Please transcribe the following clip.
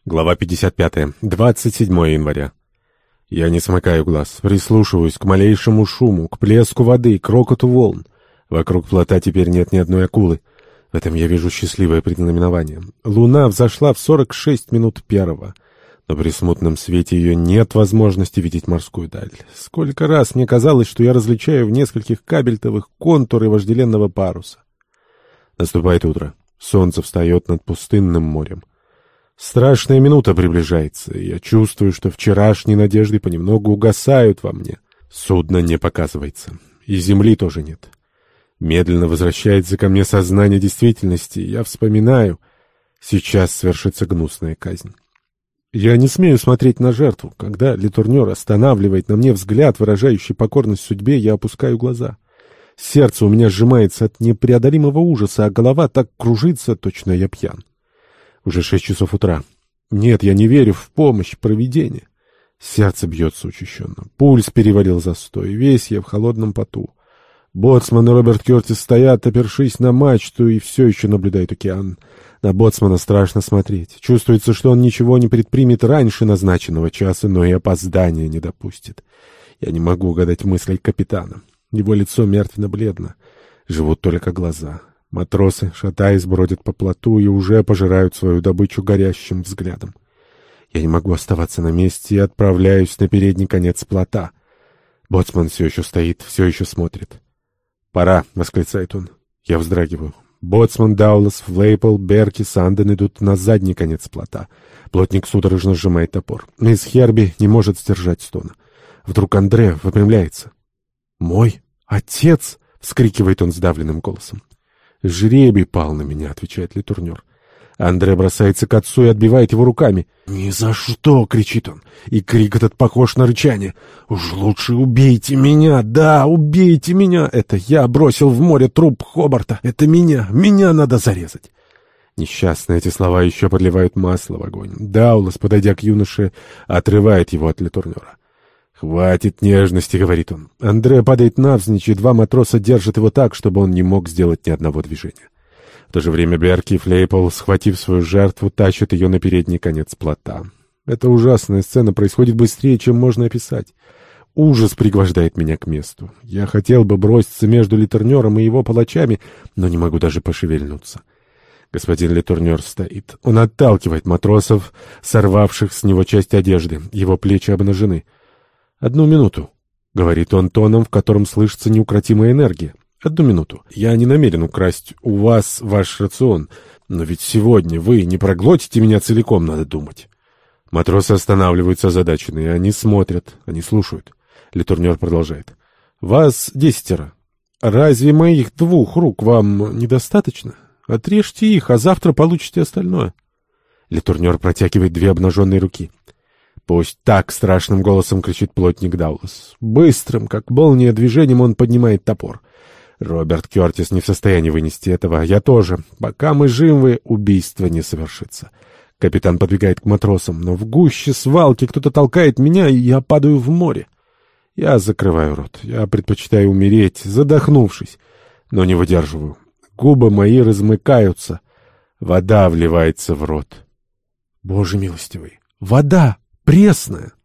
Глава 55. 27 января. Я не смыкаю глаз, прислушиваюсь к малейшему шуму, к плеску воды, к рокоту волн. Вокруг плота теперь нет ни одной акулы. В этом я вижу счастливое предзнаменование. Луна взошла в 46 минут первого. Но при смутном свете ее нет возможности видеть морскую даль. Сколько раз мне казалось, что я различаю в нескольких кабельтовых контуры вожделенного паруса. Наступает утро. Солнце встает над пустынным морем. Страшная минута приближается, и я чувствую, что вчерашние надежды понемногу угасают во мне. Судно не показывается, и земли тоже нет. Медленно возвращается ко мне сознание действительности, и я вспоминаю, сейчас свершится гнусная казнь. Я не смею смотреть на жертву. Когда летурнер останавливает на мне взгляд, выражающий покорность судьбе, я опускаю глаза. Сердце у меня сжимается от непреодолимого ужаса, а голова так кружится, точно я пьян. Уже 6 часов утра. Нет, я не верю в помощь провидения. Сердце бьется учащенно. Пульс перевалил за 100, и весь я в холодном поту. Боцман и Роберт Кертис стоят, опершись на мачту, и все еще наблюдают океан. На боцмана страшно смотреть. Чувствуется, что он ничего не предпримет раньше назначенного часа, но и опоздания не допустит. Я не могу угадать мыслей капитана. Его лицо мертвенно-бледно. Живут только глаза. Матросы, шатаясь, бродят по плоту и уже пожирают свою добычу горящим взглядом. Я не могу оставаться на месте и отправляюсь на передний конец плота. Боцман все еще стоит, все еще смотрит. «Пора!» — восклицает он. Я вздрагиваю. Боцман, Даулас, Флейпл, Берки, Санден идут на задний конец плота. Плотник судорожно сжимает топор. Мисс Херби не может сдержать стона. Вдруг Андре выпрямляется. «Мой отец!» — вскрикивает он сдавленным голосом. «Жребий пал на меня», — отвечает летурнер. Андре бросается к отцу и отбивает его руками. «Ни за что!» — кричит он. И крик этот похож на рычание. «Уж лучше убейте меня! Да, убейте меня! Это я бросил в море труп Хобарта! Это меня! Меня надо зарезать!» Несчастные эти слова еще подливают масло в огонь. Даулас, подойдя к юноше, отрывает его от летурнера. «Хватит нежности», — говорит он. Андре падает навзничь, и 2 матроса держат его так, чтобы он не мог сделать ни одного движения. В то же время Берки и Флейпл, схватив свою жертву, тащат ее на передний конец плота. Эта ужасная сцена происходит быстрее, чем можно описать. Ужас пригвождает меня к месту. Я хотел бы броситься между летурнером и его палачами, но не могу даже пошевельнуться. Господин летурнер стоит. Он отталкивает матросов, сорвавших с него часть одежды. Его плечи обнажены. «Одну минуту», — говорит он тоном, в котором слышится неукротимая энергия. «Одну минуту. Я не намерен украсть у вас ваш рацион, но ведь сегодня вы не проглотите меня целиком, надо думать». Матросы останавливаются озадаченные. Они смотрят, они слушают. Летурнер продолжает. «Вас 10. Разве моих 2 рук вам недостаточно? Отрежьте их, а завтра получите остальное». Летурнер протягивает 2 обнаженные руки. «Пусть так!» — страшным голосом кричит плотник Даулас. Быстрым, как молния, движением он поднимает топор. Роберт Кертис не в состоянии вынести этого. Я тоже. Пока мы живы, убийство не совершится. Капитан подбегает к матросам, но в гуще свалки кто-то толкает меня, и я падаю в море. Я закрываю рот. Я предпочитаю умереть, задохнувшись, но не выдерживаю. Губы мои размыкаются. Вода вливается в рот. Боже милостивый! Вода! Пресная!